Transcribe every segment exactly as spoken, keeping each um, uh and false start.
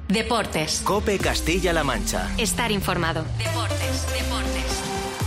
Deportes. COPE Castilla-La Mancha. Estar informado. Deportes, deportes.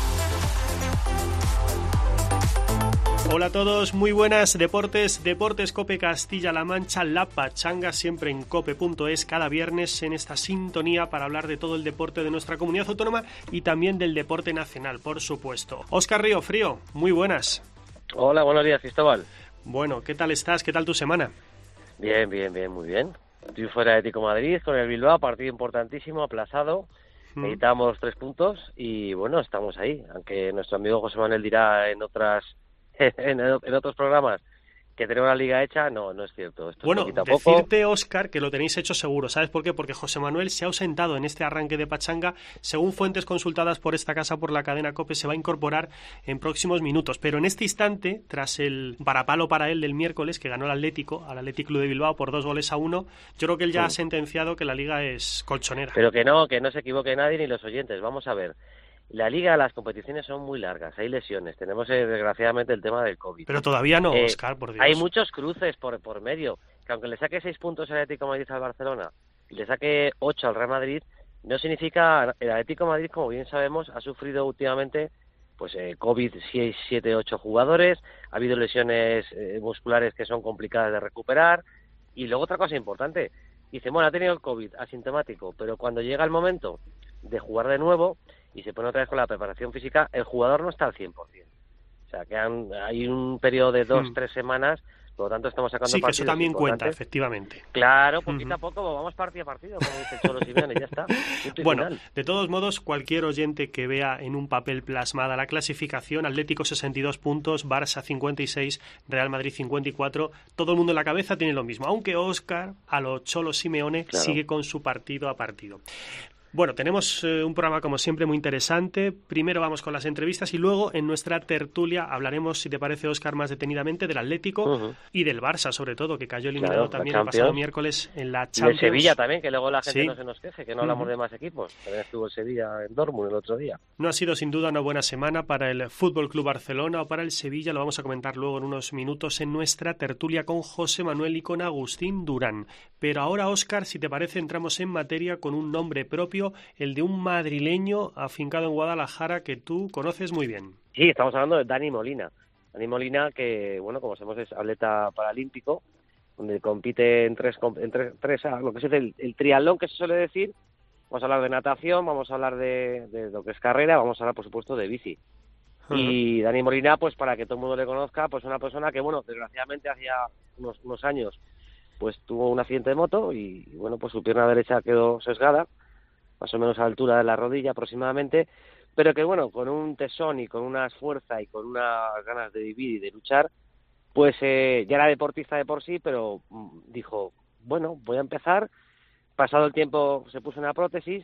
Hola a todos, muy buenas. Deportes, Deportes COPE Castilla-La Mancha, La Pachanga, siempre en cope punto es, cada viernes en esta sintonía para hablar de todo el deporte de nuestra comunidad autónoma y también del deporte nacional, por supuesto. Óscar Río Frío, muy buenas. Hola, buenos días, Cristóbal. Bueno, ¿qué tal estás? ¿Qué tal tu semana? Bien, bien, bien, muy bien. Estoy fuera de Atlético de Madrid con el Bilbao, partido importantísimo, aplazado. Mm. Necesitamos los tres puntos y bueno, estamos ahí. Aunque nuestro amigo José Manuel dirá en otras en, en otros programas que tenemos la liga hecha, no, no es cierto. Esto bueno, es decirte, Óscar, que lo tenéis hecho seguro. ¿Sabes por qué? Porque José Manuel se ha ausentado en este arranque de Pachanga. Según fuentes consultadas por esta casa, por la cadena COPE, se va a incorporar en próximos minutos. Pero en este instante, tras el varapalo para él del miércoles, que ganó el Atlético, al Athletic Club de Bilbao por dos goles a uno, yo creo que él ya sí. ha sentenciado que la liga es colchonera. Pero que no, que no se equivoque nadie ni los oyentes. Vamos a ver. La liga, las competiciones son muy largas, hay lesiones, tenemos eh, desgraciadamente el tema del COVID. Pero todavía no, eh, Óscar, por Dios. Hay muchos cruces por, por medio, que aunque le saque seis puntos al Atlético de Madrid al Barcelona y le saque ocho al Real Madrid, no significa, el Atlético de Madrid, como bien sabemos, ha sufrido últimamente pues eh, COVID seis, siete, ocho jugadores, ha habido lesiones eh, musculares que son complicadas de recuperar, y luego otra cosa importante, dice, bueno, ha tenido el COVID asintomático, pero cuando llega el momento de jugar de nuevo y se pone otra vez con la preparación física, el jugador no está al cien por ciento. O sea, que han, hay un periodo de dos, hmm. tres semanas, por lo tanto estamos sacando sí, partidos. Sí, que eso también cuenta, efectivamente. Claro, poquito uh-huh. a poco, vamos partido a partido, como dice el Cholo Simeone, ya está. Bueno, final. De todos modos, cualquier oyente que vea en un papel plasmada la clasificación, Atlético sesenta y dos puntos, Barça cincuenta y seis, Real Madrid cincuenta y cuatro, todo el mundo en la cabeza tiene lo mismo, aunque Óscar, a lo Cholo Simeone, claro, sigue con su partido a partido. Bueno, tenemos eh, un programa como siempre muy interesante. Primero vamos con las entrevistas y luego en nuestra tertulia hablaremos, si te parece, Óscar, más detenidamente del Atlético uh-huh. y del Barça, sobre todo, que cayó eliminado claro, también el pasado miércoles en la Champions. De Sevilla también, que luego la gente sí. no se nos queje, que no hablamos uh-huh. de más equipos. También estuvo el Sevilla en Dortmund el otro día. No ha sido sin duda una buena semana para el Fútbol Club Barcelona o para el Sevilla. Lo vamos a comentar luego en unos minutos en nuestra tertulia con José Manuel y con Agustín Durán. Pero ahora, Óscar, si te parece, entramos en materia con un nombre propio, el de un madrileño afincado en Guadalajara que tú conoces muy bien. Sí, estamos hablando de Dani Molina. Dani Molina, que, bueno, como sabemos, es atleta paralímpico, donde compite en tres, en tres, tres lo que es el, el triatlón, que se suele decir. Vamos a hablar de natación, vamos a hablar de, de lo que es carrera, vamos a hablar, por supuesto, de bici. Uh-huh. Y Dani Molina, pues para que todo el mundo le conozca, pues una persona que, bueno, desgraciadamente hacía unos, unos años, pues tuvo un accidente de moto y, bueno, pues su pierna derecha quedó sesgada, más o menos a la altura de la rodilla aproximadamente, pero que bueno, con un tesón y con una fuerza y con unas ganas de vivir y de luchar, pues eh, ya era deportista de por sí, pero dijo, bueno, voy a empezar. Pasado el tiempo se puso una prótesis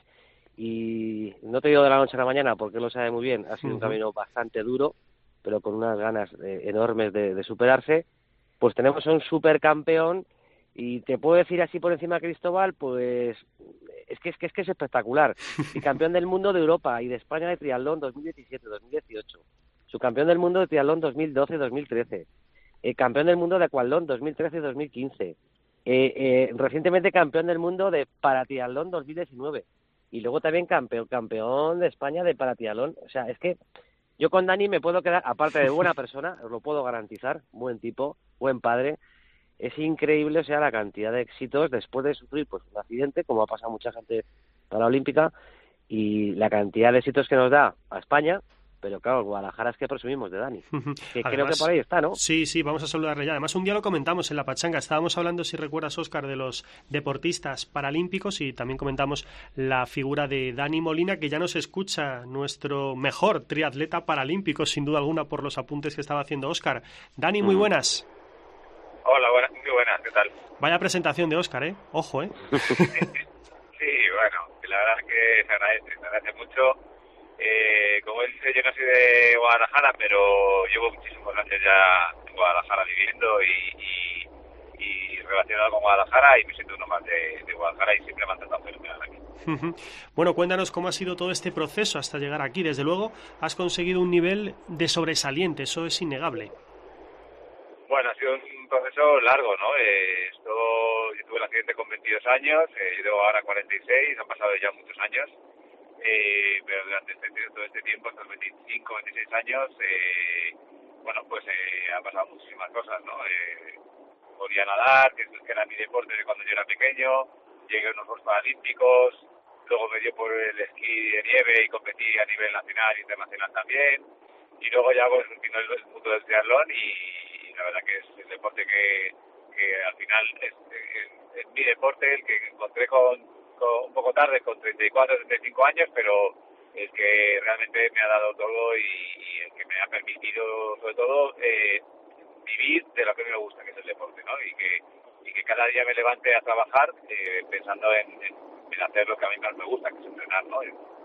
y no te digo de la noche a la mañana porque él lo sabe muy bien, ha sido uh-huh. un camino bastante duro, pero con unas ganas eh, enormes de, de superarse. Pues tenemos a un supercampeón. Y te puedo decir así por encima, Cristóbal, pues es que es que es que es espectacular. Y campeón del mundo de Europa y de España de triatlón dos mil diecisiete dos mil dieciocho. Subcampeón del mundo de triatlón dos mil doce dos mil trece. Eh, campeón del mundo de aquatlón dos mil trece dos mil quince. Eh, eh, recientemente campeón del mundo de paratriatlón dos mil diecinueve. Y luego también campeón campeón de España de paratriatlón. O sea, es que yo con Dani me puedo quedar, aparte de buena persona, os lo puedo garantizar, buen tipo, buen padre. Es increíble, o sea, la cantidad de éxitos después de sufrir pues un accidente, como ha pasado a mucha gente paralímpica, y la cantidad de éxitos que nos da a España, pero claro, Guadalajara es que presumimos de Dani, que además, creo que por ahí está, ¿no? Sí, sí, vamos a saludarle ya. Además, un día lo comentamos en la Pachanga, estábamos hablando, si recuerdas, Óscar, de los deportistas paralímpicos y también comentamos la figura de Dani Molina, que ya nos escucha, nuestro mejor triatleta paralímpico, sin duda alguna, por los apuntes que estaba haciendo Óscar. Dani, muy buenas. Hola, buenas, muy buenas, ¿qué tal? Vaya presentación de Óscar, ¿eh? Ojo, ¿eh? Sí, bueno, la verdad es que se agradece, se agradece mucho. Eh, como él dice, yo no soy de Guadalajara, pero llevo muchísimos años ya en Guadalajara viviendo y, y, y relacionado con Guadalajara, y me siento uno más de, de Guadalajara y siempre me han tratado fenomenal aquí. Bueno, cuéntanos cómo ha sido todo este proceso hasta llegar aquí. Desde luego, has conseguido un nivel de sobresaliente, eso es innegable. Bueno, ha sido un proceso largo, ¿no? Eh, esto, yo tuve la accidente con veintidós años, eh, yo tengo ahora cuarenta y seis, han pasado ya muchos años, eh, pero durante este, todo este tiempo, estos veinticinco, veintiséis años, eh, bueno, pues eh, han pasado muchísimas cosas, ¿no? Eh, podía nadar, que, que era mi deporte de cuando yo era pequeño, llegué a unos Juegos Paralímpicos, luego me dio por el esquí de nieve y competí a nivel nacional e internacional también, y luego ya pues vino el, el mundo del triatlón y, y la verdad que es el deporte que, que al final es, es, es mi deporte, el que encontré con, con un poco tarde, con treinta y cuatro, treinta y cinco años, pero el que realmente me ha dado todo y, y el que me ha permitido sobre todo eh, vivir de lo que a mí me gusta, que es el deporte, ¿no? Y que, y que cada día me levante a trabajar eh, pensando en, en, en hacer lo que a mí más me gusta, que es entrenar, ¿no?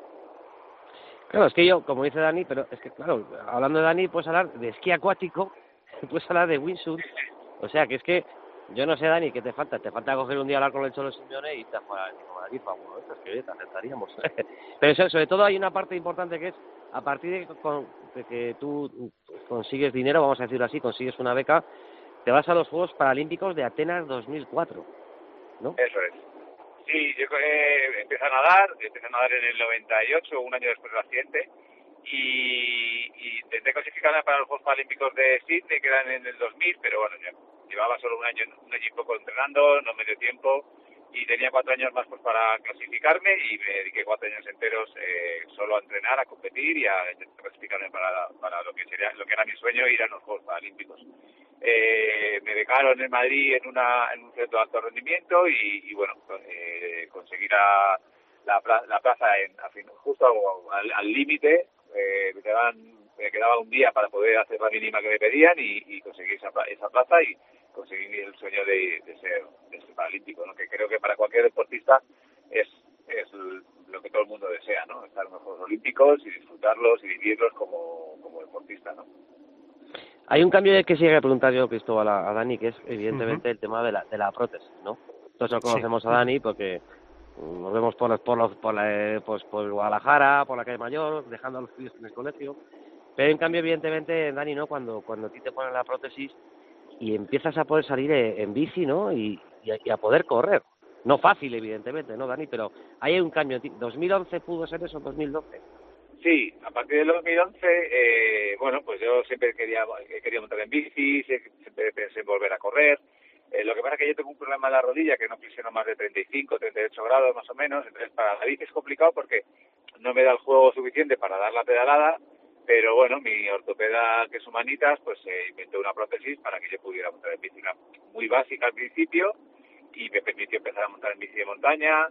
Claro, es que yo, como dice Dani, pero es que claro, hablando de Dani, puedes hablar de esquí acuático, puedes hablar de windsurf, o sea, que es que, yo no sé, Dani, ¿qué te falta? Te falta coger un día hablar con el Cholo Simeone y te jugar a la FIFA, bueno, esto es que te aceptaríamos. Pero eso, sobre todo hay una parte importante que es, a partir de, con, de que tú consigues dinero, vamos a decirlo así, consigues una beca, te vas a los Juegos Paralímpicos de Atenas dos mil cuatro, ¿no? Eso es. Sí, yo eh, empecé a nadar, empecé a nadar en el noventa y ocho, un año después del accidente, y, y intenté clasificarme para los Juegos Paralímpicos de Sydney, que eran en el dos mil, pero bueno, ya llevaba solo un año, un año y poco entrenando, no me dio tiempo, y tenía cuatro años más pues para clasificarme, y me dediqué cuatro años enteros eh, solo a entrenar, a competir y a intentar clasificarme para, para lo que sería, lo que era mi sueño, ir a los Juegos Paralímpicos. Eh, me becaron en Madrid en una en un centro de alto rendimiento y, y bueno, eh, conseguí la, la, la plaza en, a fin, justo al límite, eh, me, me quedaba un día para poder hacer la mínima que me pedían y, y conseguí esa, esa plaza y conseguí el sueño de, de, ser, de ser paralímpico, ¿no? Que creo que para cualquier deportista es, es lo que todo el mundo desea, ¿no? Estar en los Juegos Olímpicos y disfrutarlos y vivirlos como, como deportista, ¿no? Hay un cambio de que sí que preguntar yo, Cristóbal, a, a Dani, que es evidentemente uh-huh. el tema de la, de la prótesis, ¿no? Todos conocemos sí. a Dani porque nos vemos por los, por los, por, la, pues, por Guadalajara, por la calle Mayor, dejando a los críos en el colegio. Pero hay un cambio evidentemente, Dani, ¿no? Cuando, cuando a ti te ponen la prótesis y empiezas a poder salir en bici, ¿no? Y, y, a, y a poder correr. No fácil, evidentemente, ¿no, Dani? Pero hay un cambio. ¿dos mil once pudo ser eso, dos mil doce? Sí, a partir del dos mil once, eh, bueno, pues yo siempre quería quería montar en bici, siempre pensé en volver a correr. Eh, lo que pasa es que yo tengo un problema en la rodilla que no flexiono más de treinta y cinco, treinta y ocho grados más o menos. Entonces, para la bici es complicado porque no me da el juego suficiente para dar la pedalada. Pero bueno, mi ortopeda, que es Humanitas, pues eh, inventó una prótesis para que yo pudiera montar en bici, una muy básica al principio, y me permitió empezar a montar en bici de montaña.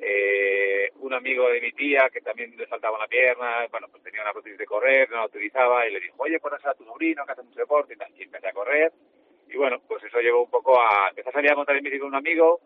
Eh, un amigo de mi tía que también le faltaba una pierna, bueno, pues tenía una prótesis de correr, no la utilizaba, y le dijo, oye, pones a tu sobrino que hace mucho deporte y tal, y empecé a correr. Y bueno, pues eso llevó un poco a... Empecé a salir a montar en bici con un amigo,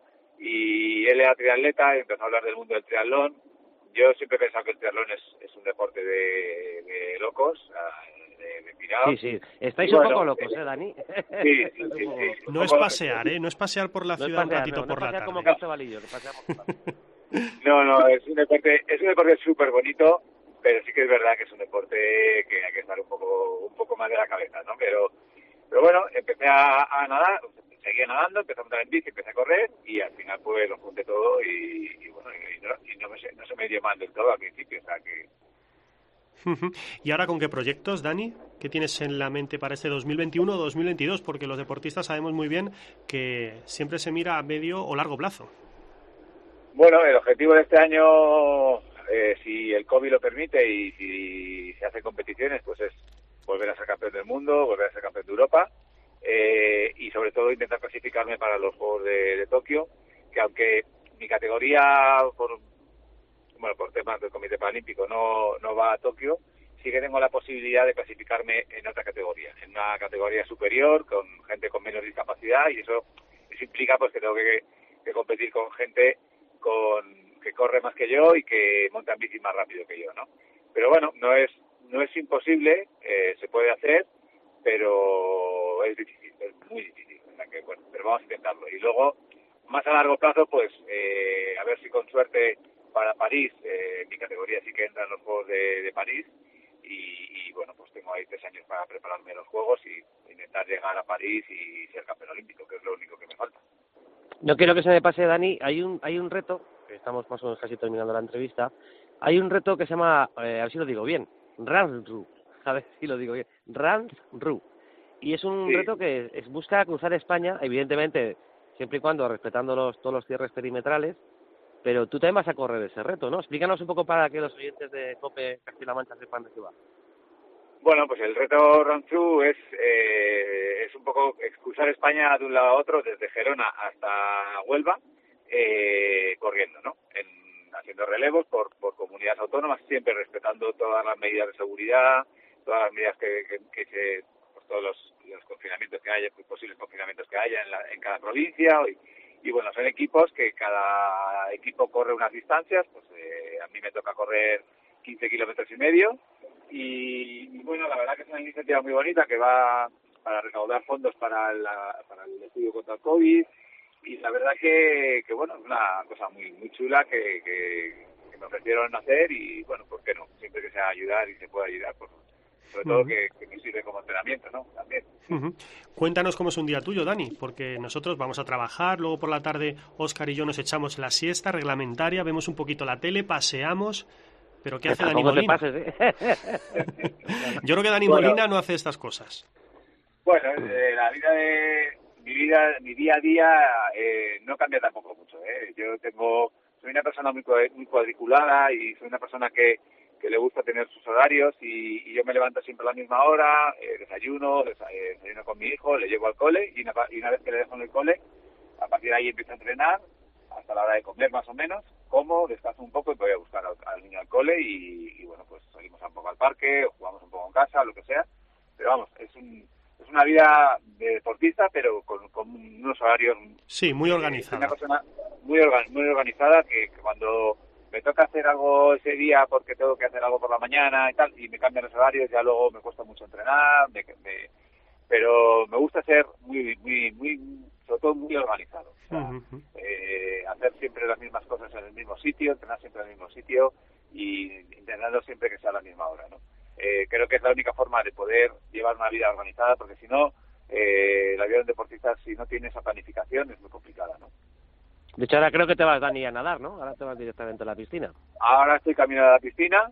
y él era triatleta, y empezó a hablar del mundo del triatlón. Yo siempre he pensado que el triatlón es, es un deporte de, de locos, de, de pirados. Sí, sí. Estáis y un bueno, poco locos, ¿eh, Dani? Sí, sí, sí, sí. No es pasear, ¿eh? No es pasear por la no ciudad pasear, un ratito no, por no la tarde. Como Castebalillo, que paseamos por la tarde. No, no, es un deporte, es un deporte súper bonito, pero sí que es verdad que es un deporte que hay que estar un poco, un poco más de la cabeza, ¿no? Pero, pero bueno, empecé a, a nadar, seguía nadando, empecé a montar en bici, empecé a correr y al final pues lo junté todo y, y bueno, y, no, y no, me, no se me dio mal del todo al principio, o sea que... ¿Y ahora con qué proyectos, Dani? ¿Qué tienes en la mente para este dos mil veintiuno o dos mil veintidós? Porque los deportistas sabemos muy bien que siempre se mira a medio o largo plazo. Bueno, el objetivo de este año, eh, si el COVID lo permite y si se hacen competiciones, pues es volver a ser campeón del mundo, volver a ser campeón de Europa eh, y sobre todo intentar clasificarme para los Juegos de, de Tokio, que aunque mi categoría, por bueno por temas del Comité Paralímpico, no, no va a Tokio, sí que tengo la posibilidad de clasificarme en otra categoría, en una categoría superior, con gente con menos discapacidad, y eso, eso implica pues que tengo que, que competir con gente con que corre más que yo y que monta en bici más rápido que yo, ¿no? Pero bueno, no es no es imposible, eh, se puede hacer, pero es difícil, es muy difícil, o sea que, bueno, pero vamos a intentarlo. Y luego, más a largo plazo, pues eh, a ver si con suerte para París, eh, mi categoría sí que entra en los Juegos de, de París y, y bueno, pues tengo ahí tres años para prepararme los Juegos y intentar llegar a París y ser campeón olímpico, que es lo único que me falta. No quiero que se me pase, Dani, hay un hay un reto, que estamos más o menos casi terminando la entrevista, hay un reto que se llama, eh, a ver si lo digo bien, Run-Ru, a ver si lo digo bien, Run-Ru, y es un Sí. reto que es, busca cruzar España, evidentemente, siempre y cuando respetando los, todos los cierres perimetrales, pero tú también vas a correr ese reto, ¿no? Explícanos un poco para que los oyentes de COPE Castilla-La Mancha sepan de qué va. Bueno, pues el reto Run Through es, eh, es un poco cruzar España de un lado a otro, desde Gerona hasta Huelva, eh, corriendo, ¿no? En, haciendo relevos por, por comunidades autónomas, siempre respetando todas las medidas de seguridad, todas las medidas que, que, que se, pues todos los, los confinamientos que haya, pues posibles confinamientos que haya en, la, en cada provincia. Y, y bueno, son equipos que cada equipo corre unas distancias, pues eh, a mí me toca correr quince kilómetros y medio. Y, y bueno, la verdad que es una iniciativa muy bonita que va para recaudar fondos para, la, para el estudio contra el COVID, y la verdad que, que bueno, es una cosa muy muy chula que, que, que me ofrecieron hacer, y bueno, ¿por qué no? Siempre que sea ayudar y se pueda ayudar, pues, sobre todo uh-huh. que, que me sirve como entrenamiento, ¿no? También. Uh-huh. Cuéntanos cómo es un día tuyo, Dani, porque nosotros vamos a trabajar, luego por la tarde Óscar y yo nos echamos la siesta reglamentaria, vemos un poquito la tele, paseamos... ¿Pero qué hace Dani Molina? Pases, ¿eh? Yo creo que Dani bueno, Molina no hace estas cosas. Bueno, eh, la vida de... Mi vida, mi día a día eh, no cambia tampoco mucho, ¿eh? Yo tengo... Soy una persona muy, muy cuadriculada y soy una persona que, que le gusta tener sus horarios, y, y yo me levanto siempre a la misma hora, eh, desayuno, desayuno con mi hijo, le llevo al cole, y una, y una vez que le dejo en el cole, a partir de ahí empiezo a entrenar hasta la hora de comer más o menos, como, descanso un poco y voy a buscar al, al niño al cole, y, y bueno, pues salimos un poco al parque, jugamos un poco en casa, lo que sea, pero vamos, es un es una vida de deportista, pero con, con unos horarios... Sí, muy organizada. Eh, una persona muy, organ, muy organizada, que, que cuando me toca hacer algo ese día porque tengo que hacer algo por la mañana y tal, y me cambian los horarios, ya luego me cuesta mucho entrenar, me, me, pero me gusta ser muy, muy, muy, sobre todo muy organizado. O sea, uh-huh. eh, hacer siempre las mismas cosas en el mismo sitio, entrenar siempre en el mismo sitio y intentando siempre que sea a la misma hora, ¿no? Eh, creo que es la única forma de poder llevar una vida organizada, porque si no, eh, la vida de un deportista, si no tiene esa planificación, es muy complicada, ¿no? De hecho, ahora creo que te vas, Dani, a nadar, ¿no? Ahora te vas directamente a la piscina. Ahora estoy caminando a la piscina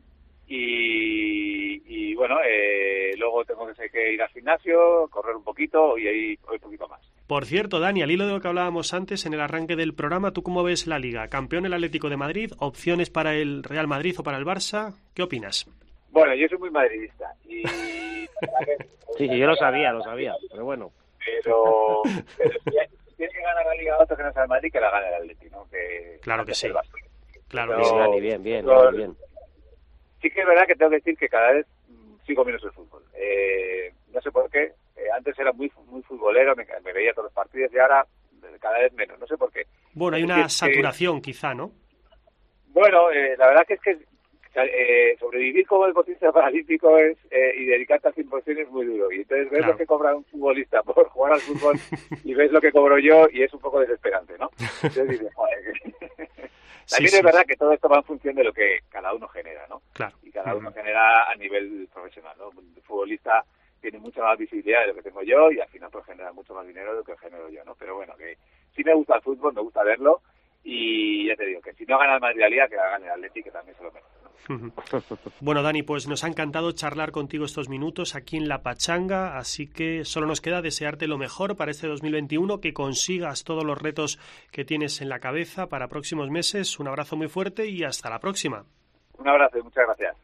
y, y bueno, eh, luego tengo que, que ir al gimnasio, correr un poquito y ahí un poquito más. Por cierto, Dani, al hilo de lo que hablábamos antes en el arranque del programa, ¿tú cómo ves la Liga? ¿Campeón el Atlético de Madrid? ¿Opciones para el Real Madrid o para el Barça? ¿Qué opinas? Bueno, yo soy muy madridista y... sí, sí, yo lo sabía, lo sabía, pero bueno. Pero, pero si tiene que ganar la Liga otro que no sea el Madrid, que la gane el Atlético, ¿no? Que claro que sí. Claro que sí. Pero, bien, bien, bien, bien. Sí que es verdad que tengo que decir que cada vez sigo menos el fútbol. Eh, no sé por qué. Eh, antes era muy muy futbolero, me, me veía todos los partidos, y ahora cada vez menos. No sé por qué. Bueno, hay una es saturación que, quizá, ¿no? Bueno, eh, la verdad que es que eh, sobrevivir como deportista paralímpico es eh, y dedicarte al cien por ciento es muy duro. Y entonces ves claro. lo que cobra un futbolista por jugar al fútbol y ves lo que cobro yo y es un poco desesperante, ¿no? Entonces dices, joder. También sí, es sí, verdad sí. que todo esto va en función de lo que cada uno genera, ¿no? Claro. Y cada uno uh-huh. genera a nivel profesional, ¿no? El futbolista tiene mucha más visibilidad de lo que tengo yo y al final pues genera mucho más dinero de lo que genero yo, ¿no? Pero bueno, que sí me gusta el fútbol, me gusta verlo y ya te digo, que si no gana el Madrid la Liga, que la gane el Atlético, que también se lo merece, ¿no? Bueno, Dani, pues nos ha encantado charlar contigo estos minutos aquí en La Pachanga, así que solo nos queda desearte lo mejor para este dos mil veintiuno, que consigas todos los retos que tienes en la cabeza para próximos meses. Un abrazo muy fuerte y hasta la próxima. Un abrazo y muchas gracias.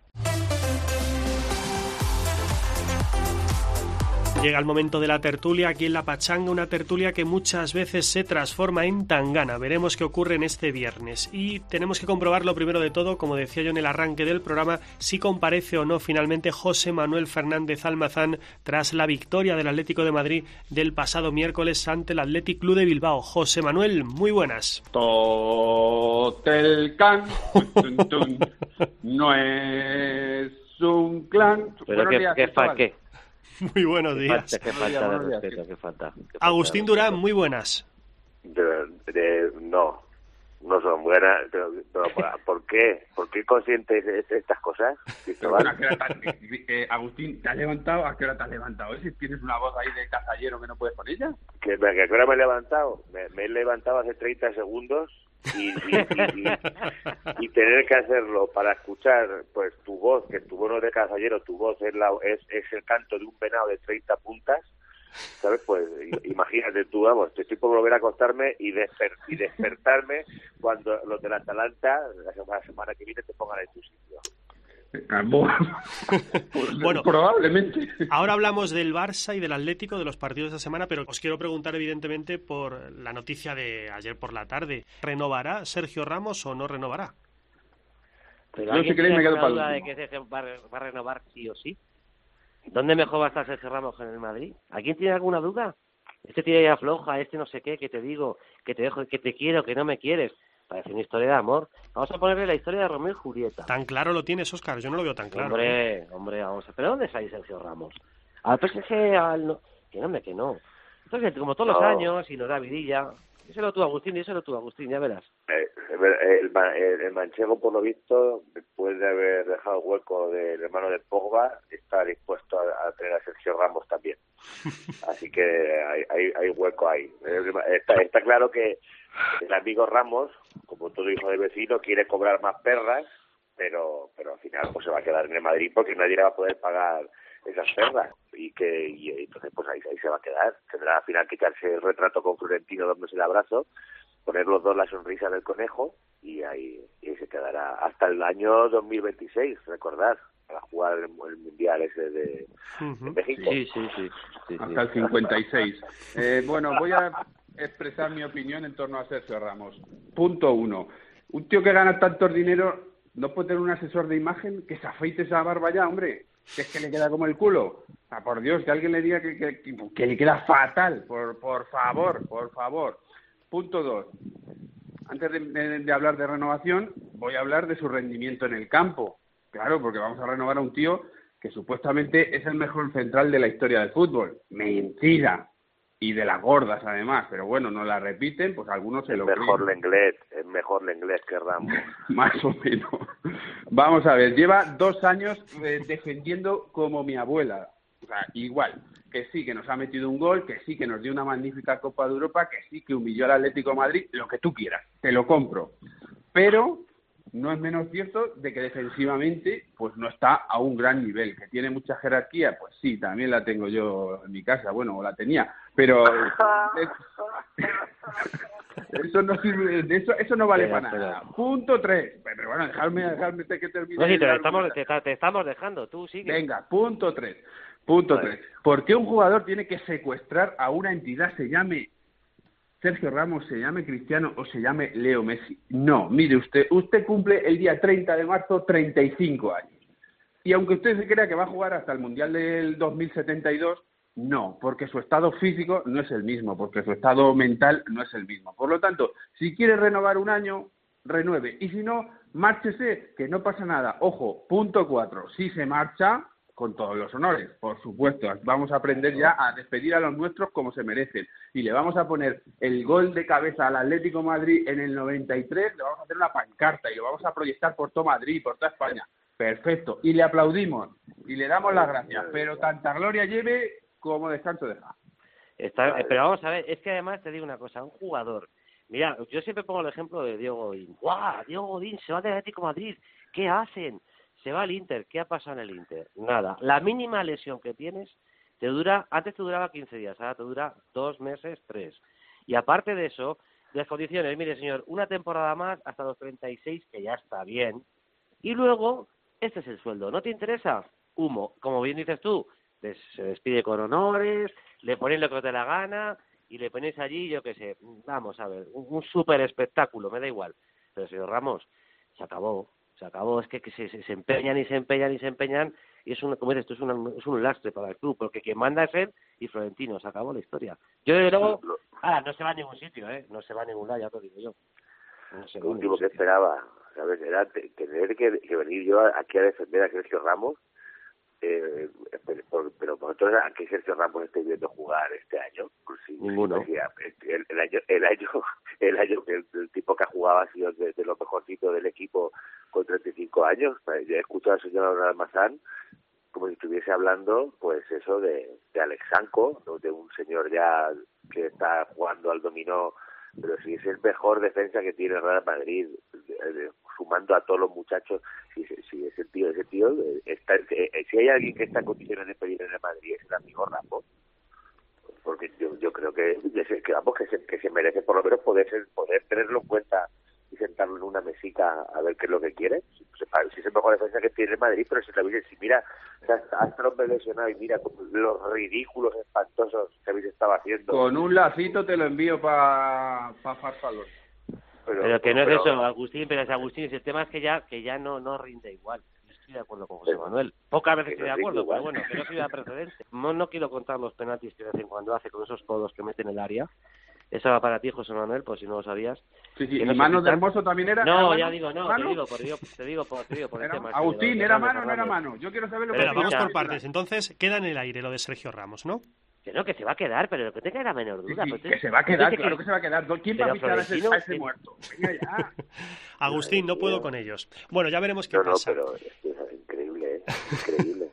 Llega el momento de la tertulia aquí en La Pachanga, una tertulia que muchas veces se transforma en tangana. Veremos qué ocurre en este viernes. Y tenemos que comprobar lo primero de todo, como decía yo en el arranque del programa, si comparece o no finalmente José Manuel Fernández Almazán tras la victoria del Atlético de Madrid del pasado miércoles ante el Athletic Club de Bilbao. José Manuel, muy buenas. Totelcan, tun, tun, tun, no es un clan. Pero qué, qué, fa, qué. Muy buenos días. Qué falta, qué falta de respeto, qué falta. Qué falta Agustín Durán, muy buenas. De, de, no. no son buenas, pero, pero ¿por qué? ¿Por qué conscientes de estas cosas? Pero bueno, ¿a qué hora te, eh, Agustín, ¿te has levantado? ¿A qué hora te has levantado? ¿Eh? Si tienes una voz ahí de cazallero que no puedes con ella. ¿Que, que ¿A qué hora me he levantado? Me, me he levantado hace treinta segundos y, y, y, y, y tener que hacerlo para escuchar pues tu voz, que tu voz no es de cazallero, tu voz es, la, es, es el canto de un venado de treinta puntas, ¿sabes? Pues imagínate tú, vamos, estoy por volver a acostarme y, desper y despertarme cuando los del Atalanta la semana, la semana que viene te pongan en tu sitio. Bueno, probablemente. Ahora hablamos del Barça y del Atlético, de los partidos de esta semana, pero os quiero preguntar evidentemente por la noticia de ayer por la tarde. ¿Renovará Sergio Ramos o no renovará? Pero no sé qué me quedo para duda de que Sergio va, va a renovar sí o sí. ¿Dónde mejor va a estar Sergio Ramos que en el Madrid? ¿Alguien tiene alguna duda? Este tiene ya floja, este no sé qué, que te digo, que te dejo, que te quiero, que no me quieres. Parece una historia de amor. Vamos a ponerle la historia de Romeo y Julieta. Tan claro lo tienes, Óscar, yo no lo veo tan claro. Hombre, ¿eh? hombre, vamos a... ¿Pero dónde está ahí Sergio Ramos? Al P S G, al... No... Que no, me que no. Entonces, como todos no. los años, y nos da vidilla... Díselo tú, Agustín, díselo tú, Agustín, ya verás. Eh, el, el, el manchego, por lo visto, después de haber dejado el hueco del hermano de Pogba, está dispuesto a, a tener a Sergio Ramos también. Así que hay, hay, hay hueco ahí. Está, está claro que el amigo Ramos, como todo hijo de vecino, quiere cobrar más perras, pero pero al final pues se va a quedar en el Madrid porque nadie le va a poder pagar esas perras. Y que y entonces pues ahí, ahí se va a quedar. Tendrá al final que echarse el retrato con Florentino dándose el abrazo, poner los dos la sonrisa del conejo y ahí, y ahí se quedará hasta el año dos mil veintiséis, recordad, para jugar el, el Mundial ese de, uh-huh. de México. Sí, sí, sí. sí hasta sí. el cincuenta y seis. Eh, bueno, voy a expresar mi opinión en torno a Sergio Ramos. Punto uno. Un tío que gana tanto dinero no puede tener un asesor de imagen que se afeite esa barba ya, hombre. Que es que le queda como el culo. Ah, por Dios, que alguien le diga que, que, que le queda fatal. Por, por favor, por favor. Punto dos. Antes de, de, de hablar de renovación, voy a hablar de su rendimiento en el campo. Claro, porque vamos a renovar a un tío que supuestamente es el mejor central de la historia del fútbol. Mentira. Y de las gordas, además. Pero bueno, no la repiten, pues algunos se es lo mejor creen. Lenglet, es mejor Lenglet que Ramos. Más o menos. Vamos a ver, lleva dos años eh, defendiendo como mi abuela. O sea, igual, que sí que nos ha metido un gol, que sí que nos dio una magnífica Copa de Europa, que sí que humilló al Atlético de Madrid, lo que tú quieras, te lo compro. Pero no es menos cierto de que defensivamente pues no está a un gran nivel, que tiene mucha jerarquía, pues sí, también la tengo yo en mi casa, bueno, o la tenía, pero eso no sirve, eso, eso no vale pero, para pero... nada. Punto tres. Pero bueno, dejadme, dejadme que termine. No, sí, te, estamos, te, te estamos dejando, tú sigue. Venga, punto tres. Punto vale. tres. ¿Por qué un jugador tiene que secuestrar a una entidad, se llame Sergio Ramos, se llame Cristiano o se llame Leo Messi? No, mire usted, usted cumple el día treinta de marzo treinta y cinco años. Y aunque usted se crea que va a jugar hasta el Mundial del dos mil setenta y dos, no, porque su estado físico no es el mismo, porque su estado mental no es el mismo. Por lo tanto, si quiere renovar un año, renueve. Y si no, márchese, que no pasa nada. Ojo, punto cuatro, si se marcha, con todos los honores, por supuesto. Vamos a aprender ya a despedir a los nuestros como se merecen. Y le vamos a poner el gol de cabeza al Atlético de Madrid en el noventa y tres, le vamos a hacer una pancarta y lo vamos a proyectar por todo Madrid, por toda España. Perfecto. Y le aplaudimos y le damos las gracias. Pero tanta gloria lleve como descanso deja. Está, pero vamos a ver, es que además te digo una cosa, un jugador, mira, yo siempre pongo el ejemplo de Diego Godín. ¡Guau! Diego Godín se va del Atlético de Madrid. ¿Qué hacen? Se va al Inter. ¿Qué ha pasado en el Inter? Nada. La mínima lesión que tienes te dura, antes te duraba quince días, ahora te dura dos meses, tres. Y aparte de eso, las condiciones, mire señor, una temporada más hasta los treinta y seis, que ya está bien. Y luego, este es el sueldo. ¿No te interesa? Humo. Como bien dices tú, se despide con honores, le ponéis lo que os dé la gana y le ponéis allí, yo qué sé, vamos a ver, un, un súper espectáculo, me da igual. Pero señor Ramos, se acabó. Se acabó, es que, que se, se empeñan y se empeñan y se empeñan y es un, como dices, esto es, una, es un lastre para el club, porque quien manda es él y Florentino, se acabó la historia. Yo desde luego, ah, no se va a ningún sitio, ¿eh? No se va a ningún lado, ya te lo digo yo. No se Lo último que esperaba, ¿sabes? Era tener que, que venir yo aquí a defender a Sergio Ramos Eh, pero, pero vosotros, ¿a qué Sergio Ramos estáis viendo jugar este año? Pues sí, Ninguno. Sí, el, el año, el año, el año que el, el tipo que ha jugado ha sido de, de lo mejorcito del equipo con treinta y cinco años. Yo he escuchado al señor Almazán como si estuviese hablando, pues eso de, de Alex Sanco, ¿no? De un señor ya que está jugando al dominó, pero si es el mejor defensa que tiene el Real Madrid, de, de, sumando a todos los muchachos, si, si ese tío, ese tío, está, eh, si hay alguien que está en condiciones de pedir en el Madrid es el amigo Ramos, porque yo, yo creo que, que vamos que se, que se merece por lo menos poder ser, poder tenerlo en cuenta y sentarlo en una mesica a ver qué es lo que quiere. Si, si es el mejor defensa que tiene el Madrid, pero si también, si mira, o sea, hasta los lesionado y mira los ridículos espantosos que habéis estado haciendo. Con un lacito te lo envío para pa Farfalón. Pero, pero que no pero, es eso, Agustín, pero es Agustín, el tema es que ya que ya no no rinde igual. Yo estoy de acuerdo con José pero, Manuel. Pocas veces estoy de acuerdo, pero bueno, que no sirva precedente. No, no quiero contar los penaltis que de vez en cuando hace con esos codos que mete en el área. Eso va para ti, José Manuel, por si no lo sabías. Sí, sí, no ¿y Manos de Hermoso también era? No, ¿era ya digo, no, te digo, por, te digo, te digo, por, te digo por el tema. Agustín, ¿era mano o no era mano? Yo quiero saber lo que... Pero vamos por partes, entonces queda en el aire lo de Sergio Ramos, ¿no? Que no, que se va a quedar, pero lo que tenga la menor duda. Sí, pues que se va a quedar, claro que... que se va a quedar. ¿Quién va a fichar a ese, a ese muerto? Venga ya. Agustín, no puedo con ellos. Bueno, ya veremos qué no, pasa. No, pero es increíble, ¿eh? Increíble.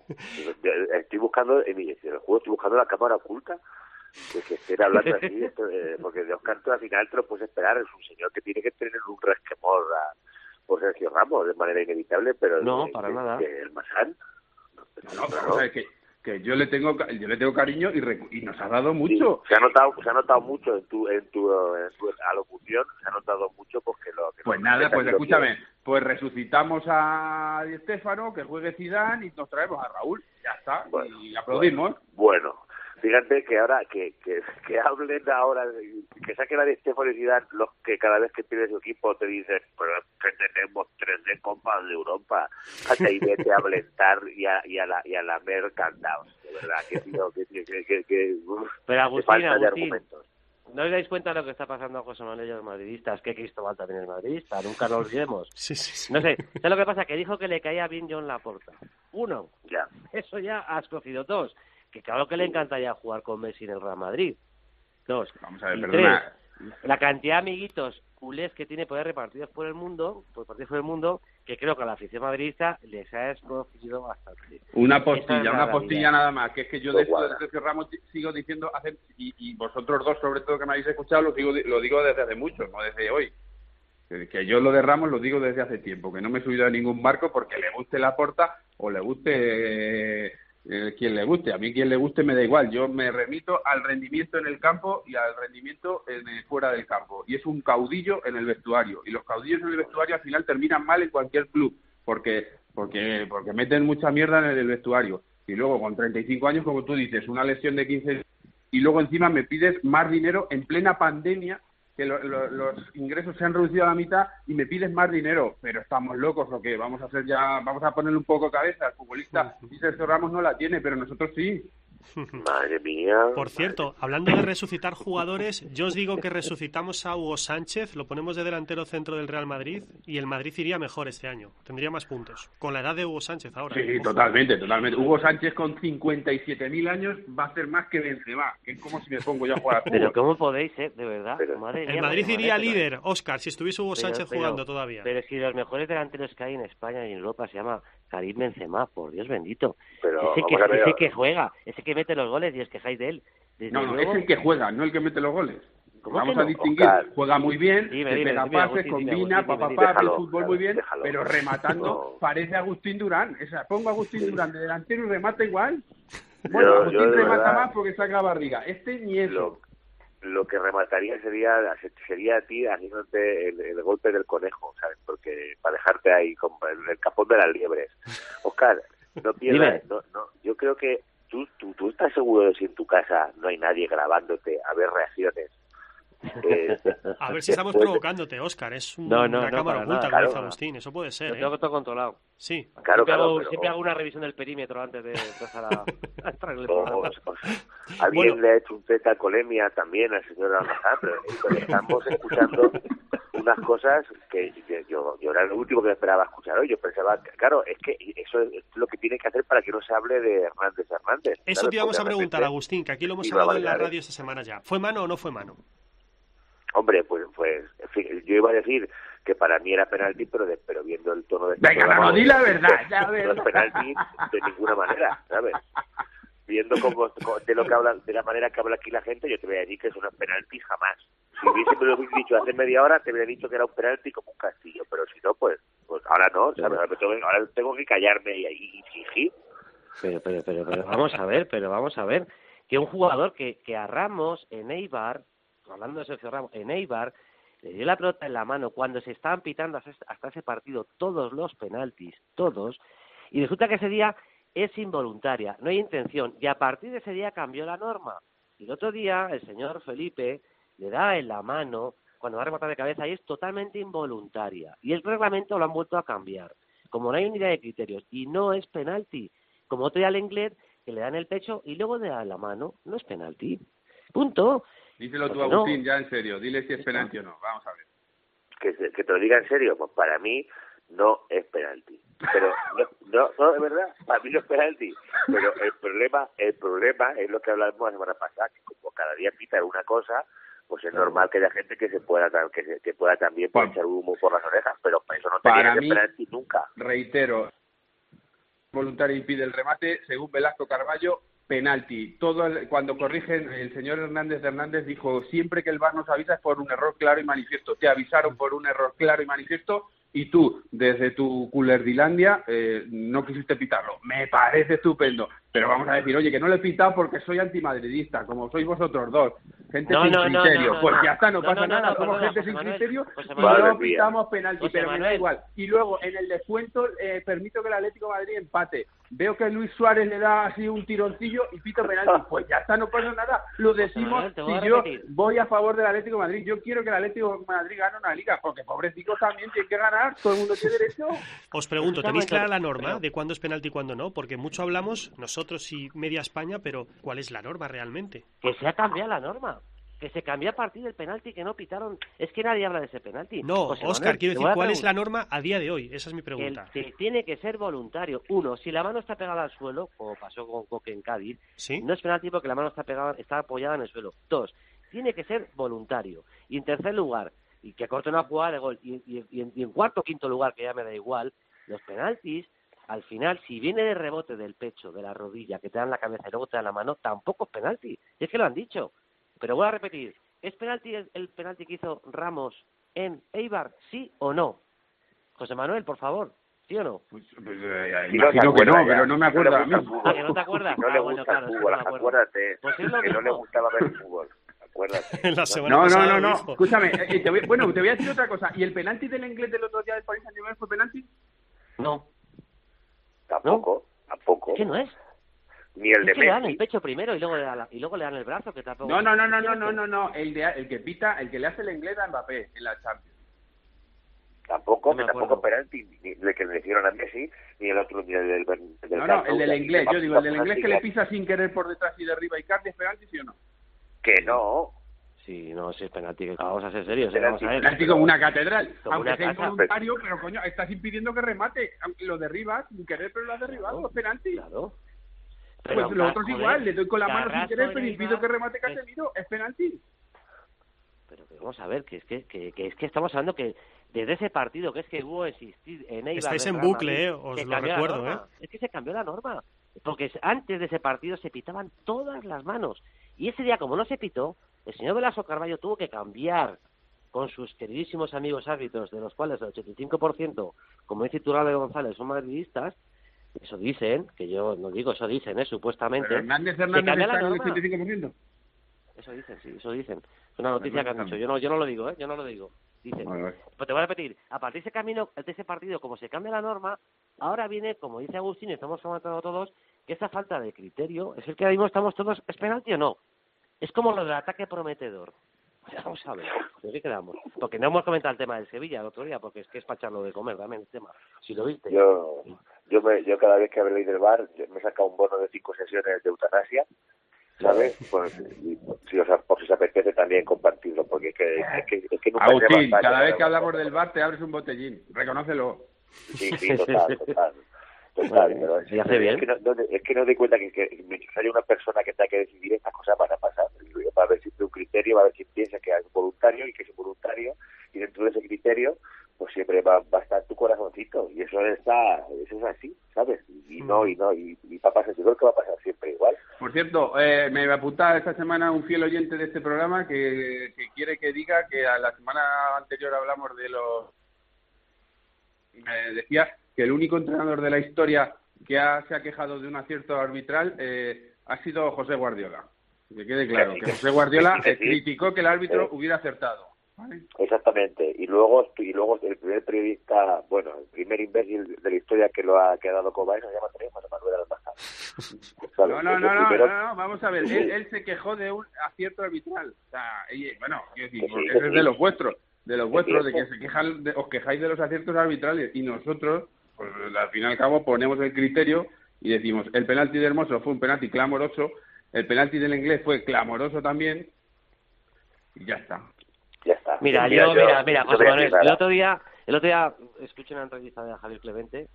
Estoy buscando, en el juego estoy buscando la cámara oculta. Que se estén hablando así, esto, eh, porque de Oscar al final te lo puedes esperar, es un señor que tiene que tener un resquemor a, por Sergio Ramos de manera inevitable, pero no, de, para de, nada. De el Masán. No, no, pero, o sea, que, que yo le tengo yo le tengo cariño y, rec y nos ha dado mucho. Sí, se ha notado se ha notado mucho en tu en tu, en tu alocución, se ha notado mucho porque lo que Pues nada, pues escúchame, bien. Pues resucitamos a Di Stéfano, que juegue Zidane y nos traemos a Raúl, ya está, bueno, y aplaudimos. Bueno, bueno. Fíjate que ahora, que, que, que hablen ahora, que saquen a Di Stéfano y Zidane, los que cada vez que pide su equipo te dicen, pero es que tenemos tres de Copas de Europa, hasta ahí vete a Blentar y a, y a la, y a la Mercantaus, de verdad, que tío, que, que, que, que, que uf, pero Agustín, falta Agustín, de argumentos. ¿No os dais cuenta de lo que está pasando a José Manuel y a los madridistas? Que Cristóbal también es madridista, nunca lo olvidemos. Sí, sí, sí. No sé, ¿sabes lo que pasa? Que dijo que le caía bien John Laporta. Uno, ya. Eso ya has cocido. Dos, que claro que le encantaría jugar con Messi en el Real Madrid. Dos, Vamos a ver, y perdona. Tres, la cantidad de amiguitos culés que tiene poder repartidos por el mundo, por partidos por el mundo, que creo que a la afición madridista les ha esconocido bastante. Una postilla, es una postilla nada más, que es que yo de esto de Sergio Ramos sigo diciendo, hace, y, y vosotros dos sobre todo que me habéis escuchado, lo digo, lo digo desde hace mucho, no desde hoy. Que, que yo lo de Ramos lo digo desde hace tiempo, que no me he subido a ningún barco porque le guste Laporta o le guste... Eh, Eh, quien le guste, a mí quien le guste me da igual, yo me remito al rendimiento en el campo y al rendimiento en el, fuera del campo, y es un caudillo en el vestuario, y los caudillos en el vestuario al final terminan mal en cualquier club, porque porque porque meten mucha mierda en el vestuario, y luego con treinta y cinco años, como tú dices, una lesión de quince, y luego encima me pides más dinero en plena pandemia, que lo, lo, los ingresos se han reducido a la mitad y me pides más dinero, pero estamos locos o qué, vamos a hacer ya, vamos a ponerle un poco cabeza al futbolista, y Sergio Ramos no la tiene, pero nosotros sí. Madre mía. Por cierto, madre. hablando de resucitar jugadores, yo os digo que resucitamos a Hugo Sánchez, lo ponemos de delantero centro del Real Madrid y el Madrid iría mejor este año, tendría más puntos, con la edad de Hugo Sánchez ahora. Sí, totalmente, totalmente. Hugo Sánchez con cincuenta y siete mil años va a hacer más que Benzema, que es como si me pongo yo a jugar a fútbol. Pero ¿cómo podéis, eh? De verdad. Pero, madre el mía, Madrid madre, iría madre, líder, Óscar, si estuviese Hugo pero, Sánchez pero, jugando todavía. Pero si los mejores delanteros que hay en España y en Europa se llama Karim Benzema, por Dios bendito. Pero ese, que, ver, ese que juega, ese que mete los goles y os quejáis de él. Desde no, no, luego... es el que juega, no el que mete los goles. Vamos no? a distinguir, Oscar. Juega muy bien, Dime, se dime, pega dime, pases, Agustín, combina, dime, papá, dime, papá, déjalo, el fútbol muy bien, déjalo. pero rematando No. parece Agustín Durán. O sea, pongo a Agustín Durán de delantero y remata igual. Bueno, Yo- Agustín yo de remata verdad- más porque saca barriga. Este ni eso. Lo, lo que remataría sería sería a ti haciéndote el, el golpe del conejo, ¿sabes? Porque para dejarte ahí con el, el capón de las liebres. Oscar, no pierdas, no, no, yo creo que tú, tú, tú estás seguro de si en tu casa no hay nadie grabándote a ver reacciones Eh, A ver si estamos después- provocándote, Óscar. Es un- No, no, una no, cámara para oculta, nada, como dice claro. Agustín. Eso puede ser, Lo ¿eh? tengo todo controlado. Sí. Claro, siempre, claro, hago, pero- siempre hago una revisión del perímetro antes de empezar a, a entrar en el o- programa. o- o- alguien Bueno. le ha hecho un test de alcoholemia también al señor Alejandro. Estamos escuchando unas cosas que, que yo, yo era lo último que esperaba escuchar hoy. Yo pensaba, claro, es que eso es lo que tiene que hacer para que no se hable de Hernández Hernández. Eso ¿sabes? te íbamos Porque a de preguntar, repente- Agustín, que aquí lo hemos iba a hablado en la variar, ¿eh? radio esta semana ya. ¿Fue mano o no fue mano? Hombre, pues, pues en fin, yo iba a decir que para mí era penalti, pero de, pero viendo el tono de... Venga, programa, no, di la pues, verdad, la no verdad. es penalti de ninguna manera, ¿sabes? Viendo cómo, cómo- de lo que habla, de la manera que habla aquí la gente, yo te voy a decir que eso no es penalti jamás. Si hubiese me lo hubiese dicho hace media hora, te hubiera dicho que era un penalti como un castillo, pero si no, pues, pues ahora no, ¿sabes? Ahora tengo, ahora tengo que callarme y, y fingir. Pero, pero, pero, pero vamos a ver, pero vamos a ver. Que un jugador que, que a Ramos en Eibar, hablando de Sergio Ramos, en Eibar, le dio la pelota en la mano cuando se estaban pitando hasta, hasta ese partido todos los penaltis, todos, y resulta que ese día es involuntaria, no hay intención, y a partir de ese día cambió la norma. Y el otro día el señor Felipe le da en la mano cuando va a rematar de cabeza y es totalmente involuntaria. Y el reglamento lo han vuelto a cambiar. Como no hay unidad de criterios y no es penalti, como otro día al inglés que le dan el pecho y luego le dan la mano, no es penalti. Punto. Díselo tú, Porque no. Agustín, ya en serio. Dile si es penalti o no. Vamos a ver. Que, se- que te lo diga en serio, pues para mí no es penalti. Pero no, no, no, de verdad, para mí no es penalti. Pero el problema, el problema es lo que hablamos la semana pasada, que como cada día pitan una cosa, pues es normal que haya gente que se pueda tam- que, se- que pueda también Bueno. echar humo por las orejas, pero eso no Para tenía que mí- ser penalti nunca. Reitero, voluntario impide el remate, según Velasco Carballo, penalti. Todo el- cuando corrigen, el señor Hernández Hernández dijo, siempre que el V A R nos avisa es por un error claro y manifiesto. Te avisaron por un error claro y manifiesto y tú, desde tu culerdilandia, eh, no quisiste pitarlo. Me parece estupendo. Pero vamos a decir, oye, que no lo he pitado porque soy antimadridista, como sois vosotros dos. Gente No, sin no, no, criterio. no, no, pues no. ya está, no, No, pasa no, no, nada. no, Somos perdona, gente José sin Manuel, criterio José y Manuel. no Madre mía. pitamos penalti, José pero me da Manuel. igual. Y luego, en el descuento, eh, permito que el Atlético de Madrid empate. Veo que Luis Suárez le da así un tironcillo y pito penalti. Pues ya está, no pasa nada. Lo decimos Manuel, te voy a si yo repetir. voy a favor del Atlético de Madrid. Yo quiero que el Atlético de Madrid gane una liga, porque pobrecitos también tienen que ganar. Todo el mundo tiene derecho. Os pregunto, Escuchame, ¿tenéis clara la pero- norma de cuándo es penalti y cuándo no? Porque mucho hablamos nosotros y media España, pero ¿cuál es la norma realmente? Que se ha cambiado la norma. Que se cambió a partir del penalti que no pitaron. Es que nadie habla de ese penalti. No, José Óscar, Manuel, quiero te decir, voy a ¿cuál es la preguntar. norma a día de hoy? Esa es mi pregunta. El que tiene que ser voluntario. Uno, si la mano está pegada al suelo, como pasó con Coque en Cádiz, ¿Sí? no es penalti porque la mano está pegada, está apoyada en el suelo. Dos, tiene que ser voluntario. Y en tercer lugar, y que corte una jugada de gol. Y, y- y en, y en cuarto o quinto lugar, que ya me da igual, los penaltis, al final, si viene de rebote del pecho, de la rodilla, que te dan la cabeza y luego te dan la mano, tampoco es penalti. Y es que lo han dicho. Pero voy a repetir, ¿es penalti el, el penalti que hizo Ramos en Eibar, sí o no? José Manuel, por favor, ¿sí o no? Pues, pues, eh, Si no se imagino que acuerda no, ya, pero no me si acuerdo le ahora gusta el mismo. fútbol. Ah, ¿que no te acuerdas? Si no Ah, le bueno, gusta claro, el es que fútbol, no me acuerdo. acuérdate Pues es lo que no le mismo. gustaba ver el fútbol. Acuérdate. La semana No, no, pasada no, lo no. dijo. Escúchame, eh, te voy, bueno, te voy a decir otra cosa. ¿Y el penalti del inglés del otro día del Paris Saint-Germain fue penalti? No, Tampoco, tampoco. es que no es. Ni el Es de que le dan el Messi. pecho primero y luego le dan, la- y luego le dan el brazo, que tampoco... No, no, no, no, no, no, no, no. El, de, el que pita, el que le hace el inglés a Mbappé en la Champions. Tampoco, No me que tampoco acuerdo. penalti, ni el que le hicieron a Messi, ni el otro, ni el del, del No, no, el del Camp Nou, inglés. Yo digo, el del inglés que le que pisa sin querer por detrás y derriba y Icardi, ¿es penalti, sí o no? Que no. Sí, no, sí es penalti. Vamos a ser serios, ¿eh? Vamos a ver. Penalti como una catedral. Como Aunque una sea casa. involuntario, pero coño, estás impidiendo que remate. Aunque lo derribas sin querer, pero lo has derribado. Es penalti. Claro. Pues lo otro es joder, igual. Le doy con la mano sin Carrasco querer, en pero Eibar impido que remate es- Casemiro. Es penalti. Pero que vamos a ver, que es que, que, que es que estamos hablando que desde ese partido, que es que hubo existir en Eibar... Estáis del en Real bucle, Madrid, eh, os se lo cambió la recuerdo, norma. Es que se cambió la norma. Porque antes de ese partido se pitaban todas las manos. Y ese día, como no se pitó, el señor Velasco Carballo tuvo que cambiar con sus queridísimos amigos árbitros, de los cuales el ochenta y cinco por ciento, como dice Iturralde González, son madridistas. Eso dicen, que yo no digo, eso dicen, ¿eh? Supuestamente. Pero Hernández Se Hernández cambia la está en el norma. ochenta y cinco por ciento. Eso dicen, sí, eso dicen. Es una noticia que han Hernández dicho. Yo no, yo no lo digo, ¿eh? Yo no lo digo. Dicen. Vale, vale. Pues te voy a repetir. A partir de ese camino, de ese partido, como se cambia la norma, ahora viene, como dice Agustín, y estamos comentando todos, que esa falta de criterio es el que ahora mismo estamos todos, ¿es penalti o no? Es como lo del ataque prometedor. Ya vamos a ver, ¿de qué quedamos? Porque no hemos comentado el tema del Sevilla el otro día, porque es que es para echarlo de comer también el tema. Si lo viste. Yo, yo, me, yo cada vez que hablé del bar, me he sacado un bono de cinco sesiones de eutanasia, ¿sabes? Pues, y, si os, por si os apetece también compartirlo, porque es que, es que, es que nunca Agustín, bastante, cada vez ¿no? que hablamos del bar te abres un botellín, reconócelo. Sí, sí, total, total. Total, pero es, ¿Y hace bien? es que no, no, es que no te cuenta que, que mientras haya una persona que tenga que decidir, estas cosas van a pasar. Va a haber siempre un criterio, va a haber quien piensa que es voluntario y que es voluntario, y dentro de ese criterio, pues siempre va, va a estar tu corazoncito, y eso está, eso es así, ¿sabes? Y no, y no, y, y va a pasar, yo creo que va a pasar siempre igual. Por cierto, eh, me apuntaba esta semana un fiel oyente de este programa que, que quiere que diga que a la semana anterior hablamos de los... Me decía que el único entrenador de la historia que ha, se ha quejado de un acierto arbitral eh, ha sido José Guardiola. Que quede claro, que José Guardiola eh, criticó que el árbitro hubiera acertado. ¿Vale? Exactamente, y luego y luego el primer periodista, bueno, el primer imbécil de la historia que lo ha quedado Cobay se llama también José Manuel Almazán. No, no, no, no, no, no, vamos a ver, él, él se quejó de un acierto arbitral. O sea, y, bueno, quiero decir, Sí, eso es sí. de los vuestros, de los Sí, vuestros, sí. de que se quejan, de, os quejáis de los aciertos arbitrales, y nosotros, pues al fin y al cabo, ponemos el criterio y decimos, el penalti de Hermoso fue un penalti clamoroso, el penalti del Inglés fue clamoroso también, y ya está. Ya está. Mira, Mira, yo, yo- mira, mira, yo José voy a Manuel, decir el nada. otro día, el otro día escuché una entrevista de Javier Clemente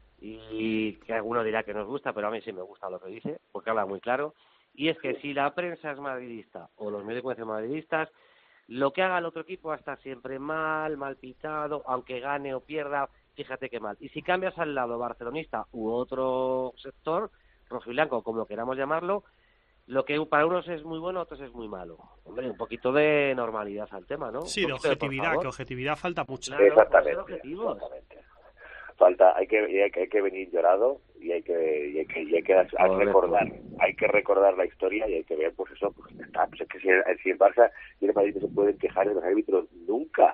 y que alguno dirá que nos gusta, pero a mí sí me gusta lo que dice, porque habla muy claro, y es que si la prensa es madridista o los medios de comunicación madridistas, lo que haga el otro equipo va a estar siempre mal, mal pitado, aunque gane o pierda, fíjate qué mal. Y si cambias al lado barcelonista u otro sector, rojo y blanco, como queramos llamarlo, lo que para unos es muy bueno, otros es muy malo. Hombre, un poquito de normalidad al tema, ¿no? Sí, Un de poquito por objetividad, favor. que objetividad falta mucho. Claro, Exactamente, por ser objetivos. exactamente. Falta, hay que, hay que, hay que venir llorado y hay que, y hay que, y hay que hay que recordar, hay que recordar la historia y hay que ver, pues eso, pues está, pues es que si el, si el Barça y el Madrid no se pueden quejar de los árbitros nunca,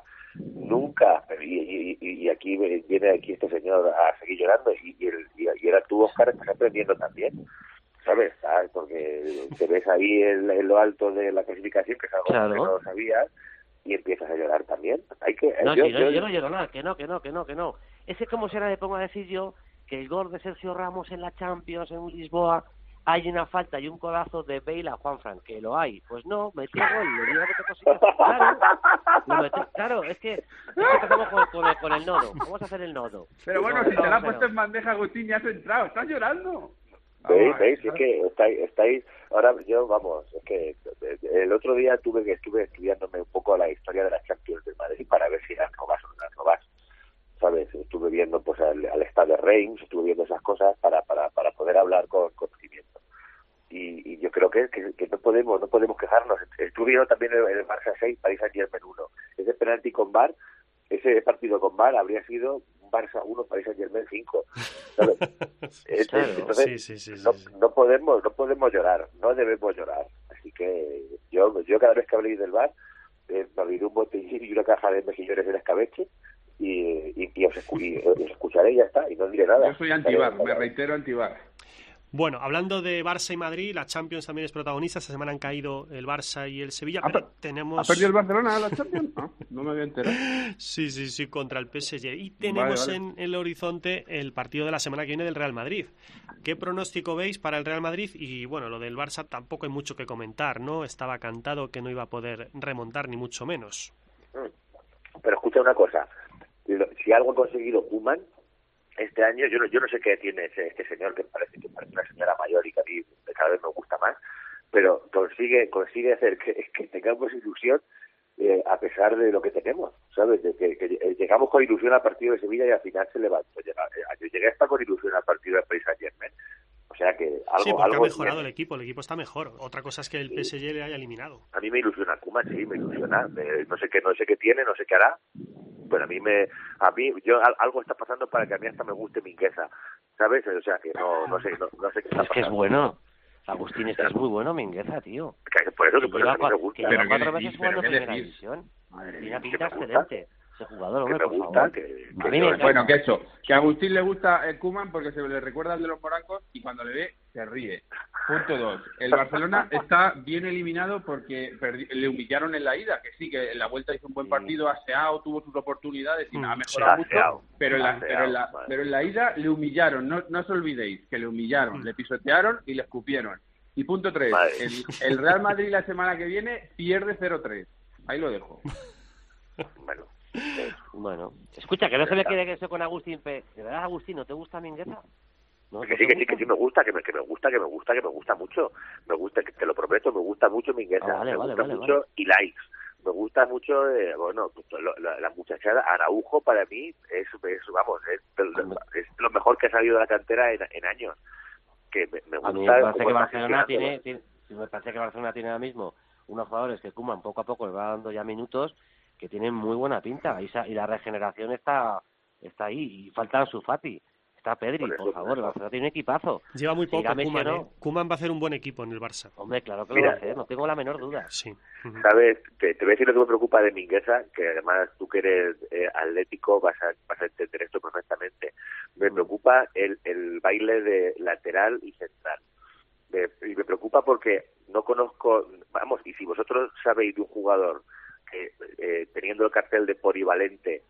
nunca, y, y, y aquí viene aquí este señor a seguir llorando y, y, el, y, y ahora tú, Oscar, estás aprendiendo también. ¿Sabes? ¿Sabes? Porque te ves ahí en, en lo alto de la clasificación, que es algo Claro. que no sabías, y empiezas a llorar también. Hay que, No, yo, si no, yo- yo no lloro nada, que no, que no, que no, que no. Ese como será me pongo a decir yo que el gol de Sergio Ramos en la Champions en Lisboa hay una falta y un codazo de Bale a Juanfran, que lo hay. Pues no, metió gol, le digo que te consigas. Claro, lo metió- claro, es que, es que empezamos con, con, el, con el nodo. Vamos a hacer el nodo. Pero bueno, No, si te la vamos has a puesto ver. en bandeja, Agustín, ya has entrado, estás llorando. ¿Veis? Vamos, ¿Veis? Es ¿sabes? que estáis, estáis, ahora yo, vamos, es que el otro día tuve que estuve estudiándome un poco la historia de las Champions del Madrid para ver si eran robas o no eran robas, ¿sabes? Estuve viendo pues al, al estado de Reims, estuve viendo esas cosas para, para, para poder hablar con conocimiento. Y, y yo creo que, que, que no podemos no podemos quejarnos. Estuve viendo también el, el Barça seis, Paris Saint-Germain uno. Ese penalti con V A R, ese partido con V A R habría sido Barça uno, Paris Saint-Germain cinco. ¿Sabes? Entonces, Claro. entonces Sí, sí, sí, sí, no, sí. no podemos no podemos llorar, no debemos llorar. Así que yo yo cada vez que hablé del V A R eh, me abriré un botellín y una caja de mejillones en escabeche y, y, y os, escu- y os escucharé y ya está, y no diré nada. Yo soy antibar, Estaré- me reitero antibar. Bueno, hablando de Barça y Madrid, la Champions también es protagonista. Esta semana han caído el Barça y el Sevilla, Ah, pero pero- tenemos... ¿Ha perdido el Barcelona la Champions? No, no me había enterado. Sí, sí, sí, contra el P S G. Y tenemos Vale, vale. en el horizonte el partido de la semana que viene del Real Madrid. ¿Qué pronóstico veis para el Real Madrid? Y bueno, lo del Barça tampoco hay mucho que comentar, ¿no? Estaba cantado que no iba a poder remontar, ni mucho menos. Pero escucha una cosa, si algo ha conseguido Koeman este año, yo no, yo no sé qué tiene ese, este señor que parece que parece una señora mayor y que a mí cada vez me gusta más, pero consigue consigue hacer que, que tengamos ilusión eh, a pesar de lo que tenemos, ¿sabes? De que, que llegamos con ilusión al partido de Sevilla y al final se levantó. Llega- eh, Yo llegué hasta con ilusión al partido de Paris Saint-Germain. O sea que algo, Sí, porque algo ha mejorado tiene. el equipo, el equipo está mejor. Otra cosa es que el P S G le haya eliminado. A mí me ilusiona Koeman, sí, me ilusiona. Me- no sé qué, no sé qué tiene, no sé qué hará. Pero a mí me, a mí, yo al- algo está pasando para que a mí hasta me guste Mingueza, ¿sabes? O sea que no, no sé, no, no sé qué está Es que es pasando. bueno. Agustín, es que es muy bueno Mingueza, tío. Que por eso que Que por lleva, eso que me cua- gusta. que lleva Pero cuatro qué veces decís, jugando en pero qué primera decís. división. Madre Tiene mía, una pinta que me gusta. excelente. ese jugador, hombre, que me por gusta, favor. que, A que mí yo- me encanta. Bueno, que eso, que a Agustín le gusta el Koeman porque se le recuerda al de los morancos y cuando le ve se ríe. Punto dos. El Barcelona está bien eliminado porque perdi- le humillaron en la ida, que sí, que en la vuelta hizo un buen Sí. partido, aseado, tuvo sus oportunidades y Mm, ha sí, mejorado mucho, aseado, pero en, la, aseado, pero, en la, vale. pero en la ida le humillaron, no, no os olvidéis que le humillaron, Mm. le pisotearon y le escupieron. Y punto tres, Vale. el, el Real Madrid la semana que viene pierde cero tres. Ahí lo dejo. Bueno, Bueno, escucha, que no se me quede que eso con Agustín P. ¿De verdad, Agustín, no te gusta Mingueza? ¿No, que no sí, te que sí, que gusta? sí me gusta, que me, que me gusta, que me gusta, que me gusta mucho. Me gusta, que te lo prometo, me gusta mucho Mingueza, Ah, vale, me vale, gusta vale, mucho vale. y likes. Me gusta mucho, eh, bueno, pues, lo- la, la muchachada Araujo para mí es, es vamos, es, de- es lo mejor que ha salido de la cantera en, en años. Que me, me gusta. A mí me parece cómo que está Barcelona tiene, gestionando. tiene- sí, me parece que Barcelona tiene ahora mismo unos jugadores que Koeman poco a poco les va dando ya minutos que tienen muy buena pinta y, sa- y la regeneración está está ahí y falta Ansu Fati, está Pedri, Por por, eso, por favor, el eso. Barcelona tiene un equipazo. Lleva muy Si poco irá Messi o Koeman, no, ¿eh? Koeman va a hacer un buen equipo en el Barça. Hombre, claro que Mira, lo va a hacer, no tengo la menor duda. Sí. Ujú. ¿Sabes? Te, te voy a decir lo que me preocupa de Mingueza, que además tú que eres eh, atlético vas a, vas a entender esto perfectamente. Me Mm. preocupa el, el baile de lateral y central. Me, y me preocupa porque no conozco, vamos, y si vosotros sabéis de un jugador que eh, teniendo el cartel de polivalente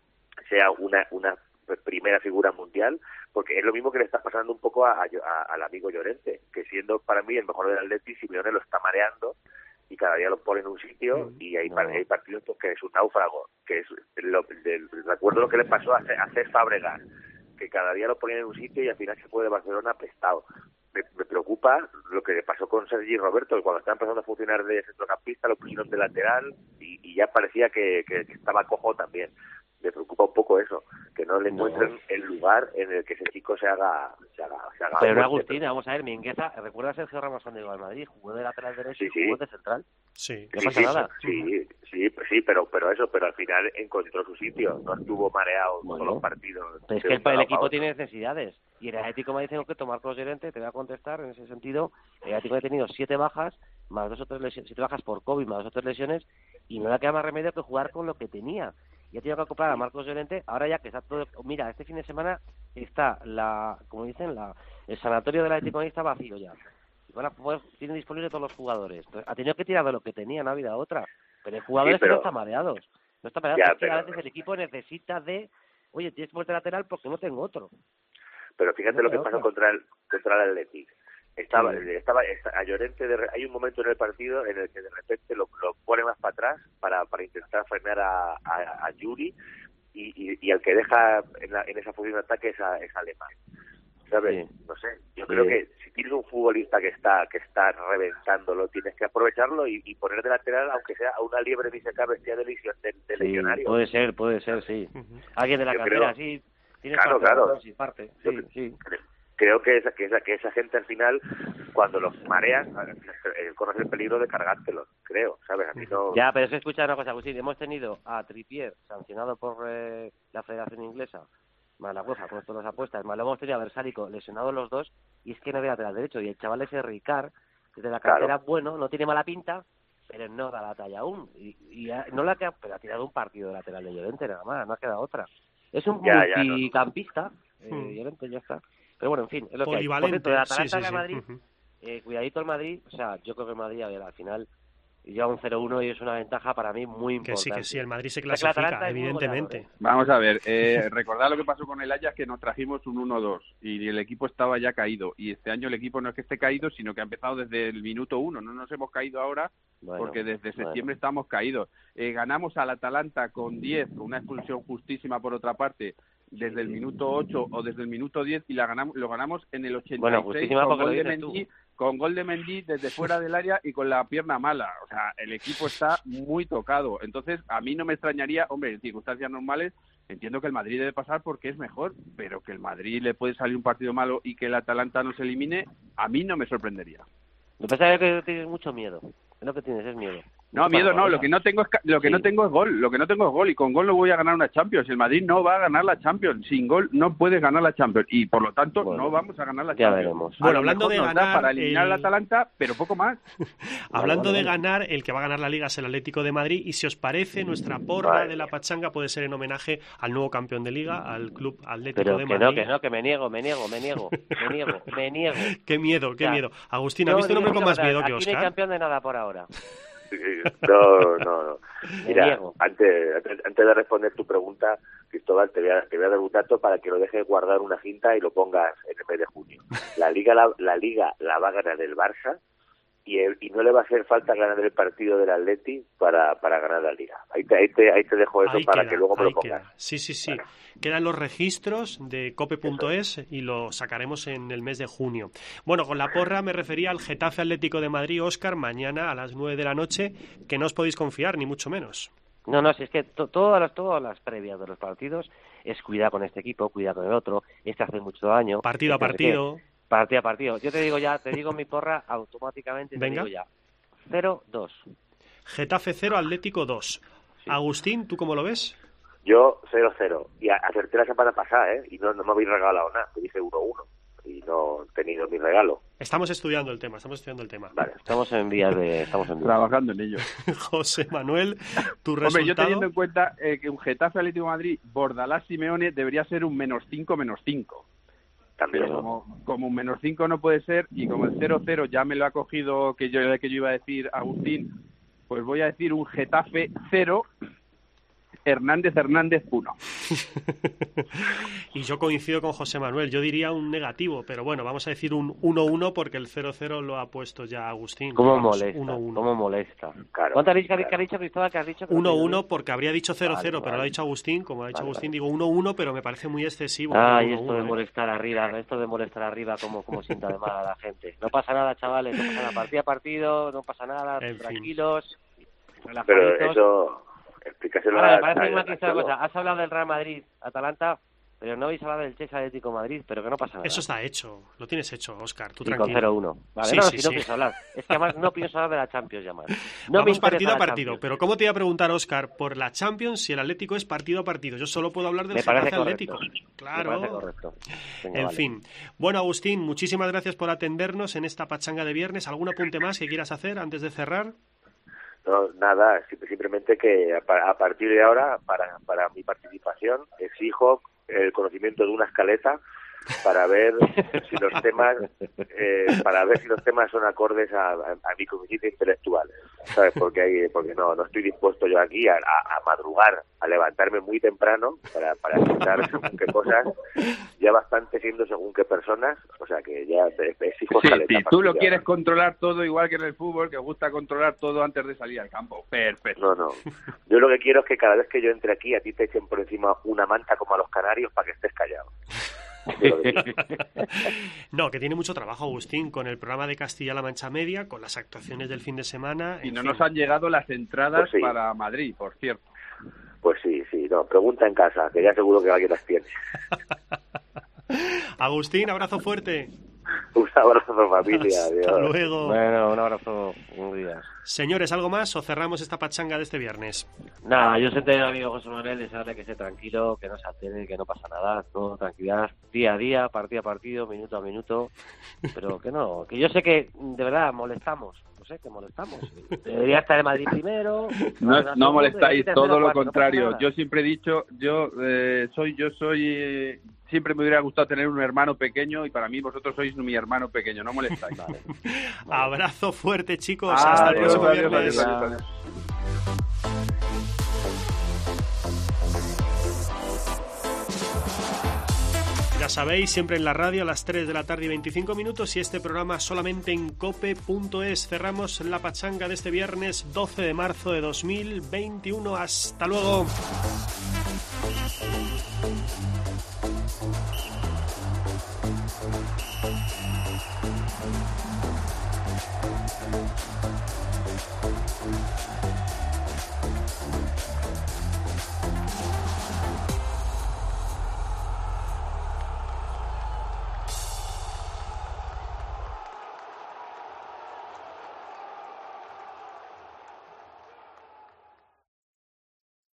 sea una, una primera figura mundial, porque es lo mismo que le está pasando un poco a, a- al amigo Llorente, que siendo para mí el mejor del Atleti, Simeone lo está mareando y cada día lo pone en un sitio y hay, No. par- hay partidos pues, que es un náufrago, que es lo, del- recuerdo lo que le pasó a, Ce- a Cesc Fábregas, que cada día lo ponían en un sitio y al final se fue de Barcelona prestado. Me, me preocupa lo que le pasó con Sergi Roberto, que cuando estaba empezando a funcionar de centrocampista lo pusieron de lateral y, y ya parecía que, que- que estaba cojo también. Me preocupa un poco eso, que no le No. encuentren el lugar en el que ese chico se haga se haga, se haga Pero no, fuerte. Agustín, vamos a ver, Mingueza, ¿recuerda a Sergio Ramos cuando llegó al Madrid? Jugó de lateral derecho Sí, y sí. jugó de central. Sí. No sí, pasa sí, nada. Sí, sí, pues sí, pero pero eso, pero al final encontró su sitio, no estuvo mareado Bueno. todos los partidos. Pero es de que un el, lado el para equipo otro. tiene necesidades. Y el Atlético me dice que tomar con Llorente, te voy a contestar en ese sentido. El Atlético ha tenido siete bajas, más dos o tres lesiones, siete bajas por COVID, más dos o tres lesiones, y no le queda más remedio que jugar con lo que tenía. Y ha tenido que acoplar a Marcos Llorente, ahora ya que está todo... Mira, este fin de semana está, la como dicen, la el sanatorio del Atlético está vacío ya. Y van a poder, tiene disponible todos los jugadores. Entonces, ha tenido que tirar de lo que tenía, no ha habido otra. Pero hay jugadores Sí, pero- que no están mareados. No están mareados, Ya, es que a pero- veces el equipo necesita de... Oye, tienes que ponerte lateral porque no tengo otro. Pero fíjate No lo que queda pasó otra. contra el contra el Athletic. Estaba, Sí. estaba a Llorente, de re- hay un momento en el partido en el que de repente lo, lo pone más para atrás para, para intentar frenar a, a, a Yuri y, y, y al que deja en, la- en esa posición de ataque es, a, es Alemán. ¿Sabes? Sí. No sé. Yo Sí. creo que si tienes un futbolista que está que está reventándolo, tienes que aprovecharlo y, y poner de lateral, aunque sea a una liebre diseca bestia de, lesión, de, de Sí, legionario. puede ser, puede ser, sí. Ujú. Alguien de la Yo cantera, creo- sí. Tienes Claro, parte, claro. ¿no? Sí, parte. Yo Sí, cre- sí. cre- Creo que esa, que esa que esa gente al final, cuando los marean, eh, corres el peligro de cargártelos, creo, ¿sabes? A mí no... Ya, pero se escucha una cosa, Agustín. Hemos tenido a Trippier sancionado por eh, la Federación Inglesa, más la UEFA, con todas las apuestas, más lo hemos tenido a Versálico lesionados los dos, y es que no había lateral derecho. Y el chaval ese Ricard, que de la Claro. cantera, bueno, no tiene mala pinta, pero no da la talla aún. Y, y ha- no la ha quedado, pero ha tirado un partido de lateral de Llorente, nada más, no ha quedado otra. Es un Ya, ya, no, no. multicampista, eh, Hmm. Llorente, ya está. Pero bueno, en fin, es lo que hay. Por Polivalente. cierto, de Sí, Atalanta sí, al sí. Madrid, Ujú. eh, cuidadito el Madrid, o sea, yo creo que el Madrid, a ver, al final lleva un cero uno y es una ventaja para mí muy Que importante. sí, que sí, el Madrid se O sea, que el Atalanta clasifica, es muy evidentemente. goleador, ¿eh? Vamos a ver, eh, recordad lo que pasó con el Ajax, que nos trajimos un uno dos y el equipo estaba ya caído. Y este año el equipo no es que esté caído, sino que ha empezado desde el minuto uno. No nos hemos caído ahora Bueno, porque desde bueno. septiembre estamos caídos. Eh, ganamos al Atalanta con diez, con una expulsión justísima por otra parte, desde el minuto ocho o desde el minuto diez y la ganamos, lo ganamos en el ochenta y seis Bueno, justísima con porque lo gol de dices tú. Mendy, con gol de Mendy desde fuera del área y con la pierna mala. O sea, el equipo está muy tocado. Entonces, a mí no me extrañaría, hombre, en circunstancias normales, entiendo que el Madrid debe pasar porque es mejor, pero que el Madrid le puede salir un partido malo y que el Atalanta no se elimine, a mí no me sorprendería. Lo que pasa es que tienes mucho miedo. Es lo que tienes, es miedo. No, miedo no, lo que no tengo es lo que sí. no tengo es gol, lo que no tengo es gol y con gol no voy a ganar una Champions. El Madrid no va a ganar la Champions, sin gol no puedes ganar la Champions y por lo tanto bueno, no vamos a ganar la ya Champions. Veremos. Bueno, hablando de ganar para eliminar el... al Atalanta, pero poco más. hablando vale, de vale. ganar, el que va a ganar la Liga es el Atlético de Madrid y si os parece nuestra porra vale. de la pachanga puede ser en homenaje al nuevo campeón de Liga, al Club Atlético Pero de que Madrid. no, que no, que me niego, me niego, me niego, me niego, me niego. Qué miedo, qué O sea, miedo. Agustín, ¿has visto un hombre con más miedo que Aquí no hay Óscar? campeón de nada por ahora. No, no, no. Mira, niego. antes, antes, antes de responder tu pregunta, Cristóbal, te voy, a, te voy a dar un dato para que lo dejes guardar una cinta y lo pongas en el mes de junio. La Liga la, la Liga la va a ganar el Barça y, el, y no le va a hacer falta ganar el partido del Atleti para, para ganar la Liga. Ahí te, ahí te, ahí te dejo eso Ahí para queda, que luego me lo ahí pongas. queda. Sí, sí, sí. Vale. Quedan los registros de cope punto es y lo sacaremos en el mes de junio. Bueno, con la porra me refería al Getafe Atlético de Madrid, Óscar, mañana a las nueve de la noche, que no os podéis confiar, ni mucho menos. No, no, si es que to, todas las todas las previas de los partidos es cuidar con este equipo, cuidar con el otro, este hace mucho daño. Partido a este partido. No sé qué. Partido a partido. Yo te digo ya, te digo mi porra automáticamente, te Venga. digo ya. cero dos. Getafe cero, Atlético dos. Sí. Agustín, ¿tú cómo lo ves? Yo cero cero. Y a- acerté la semana pasada, ¿eh? Y no, no me habéis regalado nada. Me dije uno uno. Y no he tenido mi regalo. Estamos estudiando el tema, estamos estudiando el tema. Vale. Estamos en vías de... Estamos en vías. Trabajando en ello. José Manuel, tu Hombre, yo resultado. teniendo en cuenta eh, que un Getafe Atlético de Madrid, Bordalás Simeone debería ser un menos cinco, menos cinco. También. Pero como, como un menos cinco no puede ser y como el cero cero ya me lo ha cogido que yo, que yo iba a decir Agustín, pues voy a decir un Getafe cero, Hernández Hernández uno. Y yo coincido con José Manuel, yo diría un negativo, pero bueno, vamos a decir un uno uno porque el cero cero lo ha puesto ya Agustín. ¿Cómo Vamos, molesta? uno uno. ¿Cómo molesta? Claro, ¿Cuánto has dicho, claro. que has dicho, Cristóbal, que has dicho? que uno no te uno digo? porque habría dicho cero cero, Vale, pero lo ha vale. dicho Agustín, como ha dicho Vale, Agustín, vale. digo uno uno, pero me parece muy excesivo. Ay, uno esto uno, de ¿eh? molestar arriba, esto de molestar arriba, como, como sienta de mal a la gente. No pasa nada, chavales, no pasa nada. Partido a partido, no pasa nada, En fin. tranquilos, Pero relajaditos. eso, explícaselo Ahora, a... me parece a- muy mal que esta a- cosa. Has hablado del Real Madrid, Atalanta, pero no habéis hablado del Chelsea Atlético de Madrid, pero que no pasa nada. Eso está hecho, lo tienes hecho, Óscar, tú Y con tranquilo. cero uno. Vale, Sí, no, sí, si no sí. pienso hablar. Es que además no pienso hablar de la Champions ya más. No me Vamos interesa partido a la partido, Champions. pero ¿cómo te iba a preguntar, Óscar, por la Champions si el Atlético es partido a partido? Yo solo puedo hablar del Me parece Getafe correcto. Atlético. Me Claro. parece correcto. Venga, En vale. fin. Bueno, Agustín, muchísimas gracias por atendernos en esta pachanga de viernes. ¿Algún apunte más que quieras hacer antes de cerrar? No, nada, sim- simplemente que a, pa- a partir de ahora, para, para mi participación, exijo el conocimiento de una escaleta para ver si los temas eh, para ver si los temas son acordes a, a, a mi coeficiente intelectual, ¿sabes? Porque hay, porque no no estoy dispuesto yo aquí a, a, a madrugar, a levantarme muy temprano para, para escuchar según qué cosas, ya bastante siendo según qué personas, o sea que ya te, te exijo Sí, escaleta. sí, a tú partir lo de quieres ahora. controlar todo igual que en el fútbol, que os gusta controlar todo antes de salir al campo. Perfecto. No, no. Yo lo que quiero es que cada vez que yo entre aquí a ti te echen por encima una manta como a los canarios para que estés callado. Eso es lo que quiero. No, que tiene mucho trabajo, Agustín, con el programa de Castilla-La Mancha Media, con las actuaciones del fin de semana. Y en no fin. nos han llegado las entradas Pues sí. para Madrid, por cierto. Pues sí, sí, no, pregunta en casa, que ya seguro que alguien las tiene. Agustín, abrazo fuerte. Un abrazo, familia. Hasta Adiós. luego. Bueno, un abrazo, un día. Señores, ¿algo más o cerramos esta pachanga de este viernes? Nada, yo siempre, amigo José Manuel, desearle que esté tranquilo, que no se altere, que no pasa nada, todo tranquilidad, día a día, partido a partido, minuto a minuto, pero que no, que yo sé que de verdad molestamos, no sé, que molestamos. Debería estar el Madrid primero. No, Barcelona no segundo, molestáis, y tercero, todo lo cuarto, no pasa contrario. nada. Yo siempre he dicho, yo eh, soy, yo soy, eh, siempre me hubiera gustado tener un hermano pequeño y para mí vosotros sois mi hermano pequeño, no molestáis. Vale. Abrazo fuerte, chicos. Hasta el Adiós, próximo adiós, viernes. adiós, adiós. Ya sabéis, siempre en la radio a las tres de la tarde y veinticinco minutos y este programa solamente en cope punto es. Cerramos la pachanga de este viernes doce de marzo de dos mil veintiuno. Hasta luego.